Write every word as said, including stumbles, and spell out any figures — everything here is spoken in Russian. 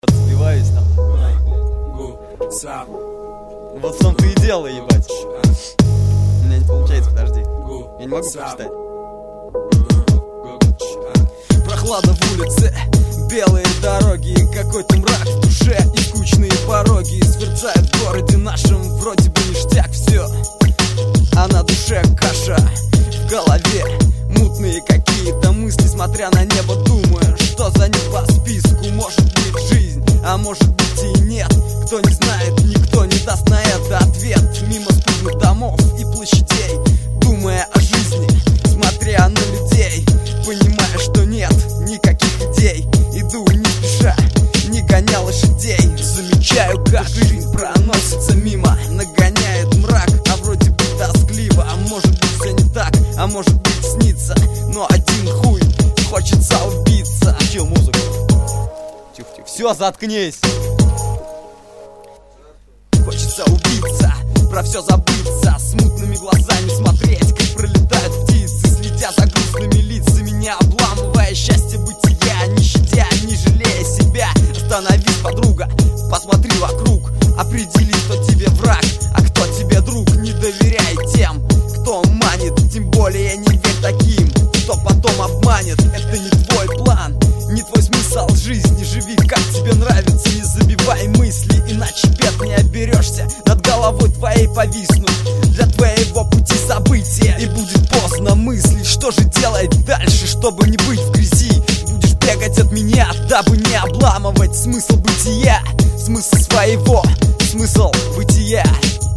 Отбиваюсь там. Вот в том-то и дело, ебать. У меня не получается, подожди. Я не могу прочитать. Прохлада в улице, белые дороги, какой-то мрак в душе и скучные пороги. Сверцает в городе нашем, вроде бы ништяк все, а на душе каша, в голове мутные какие-то мысли. Смотря на небо, думаю, что за ним по списку. Может быть жизнь, а может быть и нет. Кто не знает, никто не даст на это ответ. Мимо скудных домов и площадей, думая о жизни, смотря на людей, понимая, что нет никаких идей. Иду не спеша, не гоня лошадей. Замечаю, как жизнь проносится мимо, нагоняет мрак, а вроде бы тоскливо. А может быть все не так, а может быть снится, но один хуй хочется убиться. Включил музыку. Тихо-тихо. Все, заткнись. Хочется убиться, про все забыться, смутными глазами смотреть, как пролетают птицы, следя за грустными лицами, не обламывая счастье бытия, не щадя, не жалея себя. Остановись, подруга, посмотри вокруг, определи, кто тебе враг, а кто тебе друг. Не доверяй тем, кто манит, тем более не верь таким, кто потом обманет. Это не твой план, не твой смысл жизни. Живи, как тебе нравится, не забивай мысли, иначе бед не оберешься, над головой твоей повиснут для твоего пути события. И будет поздно мыслить, что же делать дальше, чтобы не быть в грязи. Будешь бегать от меня, дабы не обламывать смысл бытия, смысл своего, смысл бытия.